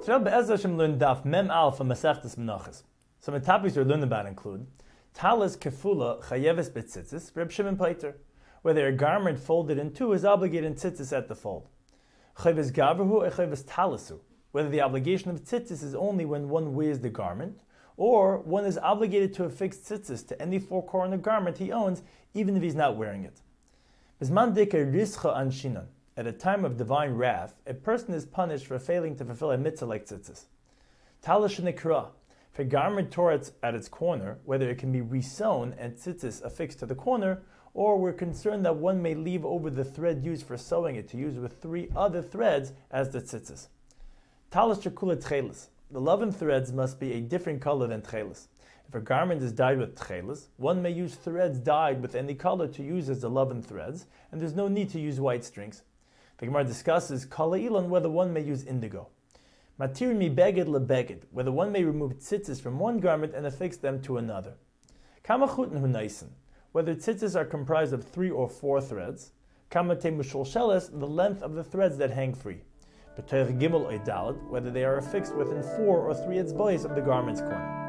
Today, Be'ez Hashem learn Daf Mem Aleph from Masechtas Menachos. Some of the topics we're learning about include Talis Kefula Chayeves B'tzitzis, Reb Shimon Paiter, whether a garment folded in two is obligated in tzitzis at the fold. Chayeves Gavrahu or Chayeves Talisu, whether the obligation of tzitzis is only when one wears the garment, or one is obligated to affix tzitzis to any four-corner garment he owns, even if he's not wearing it. Bisman Dike Rischa Anshinan. At a time of divine wrath, a person is punished for failing to fulfill a mitzvah like tzitzis. Talish Nikra. If a garment tore at its corner, whether it can be resewn and tzitzis affixed to the corner, or we're concerned that one may leave over the thread used for sewing it to use with three other threads as the tzitzis. Talish Chekula Tchelis. The loven threads must be a different color than tchelis. If a garment is dyed with tchelis, one may use threads dyed with any color to use as the loven threads, and there's no need to use white strings. The Gemara discusses kala ilan, whether one may use indigo. Matir mi beged lebeged, whether one may remove tzitzis from one garment and affix them to another. Kama chutn hunaisen, whether tzitzis are comprised of 3 or 4 threads. Kama te mushulsheles, the length of the threads that hang free. B'toich gimel oidalad, whether they are affixed within 4 or 3 etzbois of the garment's corner.